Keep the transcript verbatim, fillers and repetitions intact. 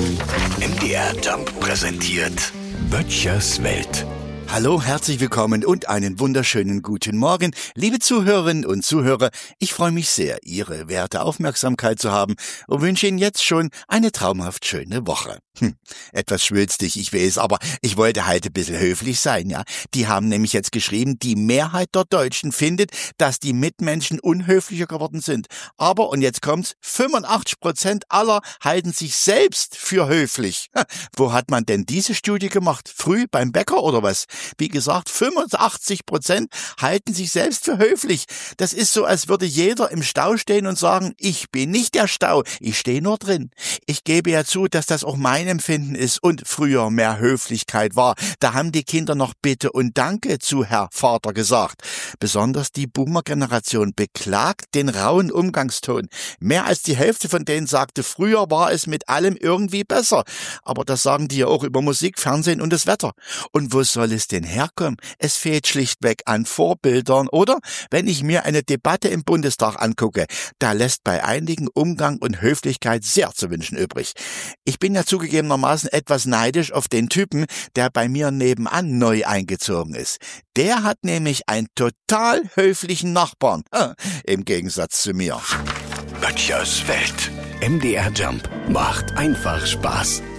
M D R Jump präsentiert Böttchers Welt. Hallo, herzlich willkommen und einen wunderschönen guten Morgen, liebe Zuhörerinnen und Zuhörer. Ich freue mich sehr, Ihre werte Aufmerksamkeit zu haben und wünsche Ihnen jetzt schon eine traumhaft schöne Woche. Hm, etwas schwülstig, ich weiß, aber ich wollte halt ein bisschen höflich sein, ja. Die haben nämlich jetzt geschrieben, die Mehrheit der Deutschen findet, dass die Mitmenschen unhöflicher geworden sind. Aber, und jetzt kommt's, fünfundachtzig Prozent aller halten sich selbst für höflich. Ha, wo hat man denn diese Studie gemacht? Früh beim Bäcker oder was? Wie gesagt, fünfundachtzig Prozent halten sich selbst für höflich. Das ist so, als würde jeder im Stau stehen und sagen, ich bin nicht der Stau, ich stehe nur drin. Ich gebe ja zu, dass das auch mein Empfinden ist und früher mehr Höflichkeit war. Da haben die Kinder noch Bitte und Danke zu Herr Vater gesagt. Besonders die Boomer-Generation beklagt den rauen Umgangston. Mehr als die Hälfte von denen sagte, früher war es mit allem irgendwie besser. Aber das sagen die ja auch über Musik, Fernsehen und das Wetter. Und wo soll es denn herkommen? Es fehlt schlichtweg an Vorbildern, oder? Wenn ich mir eine Debatte im Bundestag angucke, da lässt bei einigen Umgang und Höflichkeit sehr zu wünschen übrig. Ich bin ja zugegebenermaßen etwas neidisch auf den Typen, der bei mir nebenan neu eingezogen ist. Der hat nämlich einen total höflichen Nachbarn, im Gegensatz zu mir. Böttchers Welt. M D R Jump macht einfach Spaß.